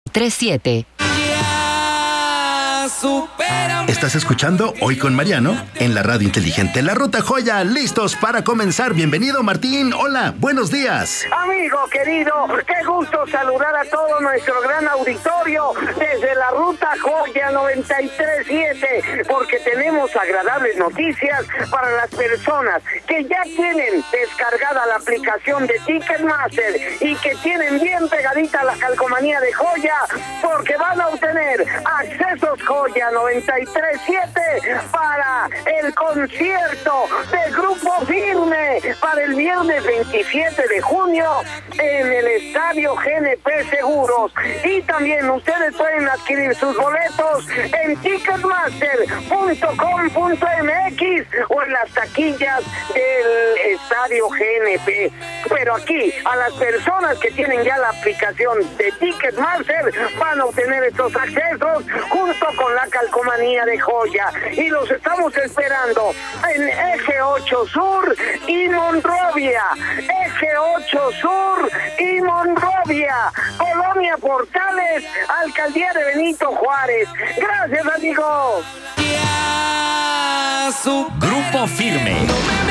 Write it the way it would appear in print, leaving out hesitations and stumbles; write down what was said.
37. Estás escuchando Hoy con Mariano en la radio inteligente La Ruta Joya, listos para comenzar. Bienvenido, Martín. Hola, buenos días. Amigo querido, qué gusto saludar a todo nuestro gran auditorio desde La Ruta Joya 93.7, porque tenemos agradables noticias para las personas que ya tienen descargada la aplicación de Ticketmaster y que tienen bien pegadita la calcomanía de Joya, porque van a obtener accesos Joya 93.7 para el concierto de Grupo Firme para el viernes 27 de junio en el Estadio GNP Seguros. Y también ustedes pueden adquirir sus boletos en ticketmaster.com.mx o en las taquillas del Estadio GNP. Pero aquí, a las personas que tienen ya la aplicación de Ticketmaster van a obtener estos accesos junto con la calcomanía de Joya, y los estamos esperando en Eje 8 Sur y Monrovia, Eje 8 Sur y Monrovia, Colonia Portales, Alcaldía de Benito Juárez. Gracias, amigos. Grupo Firme.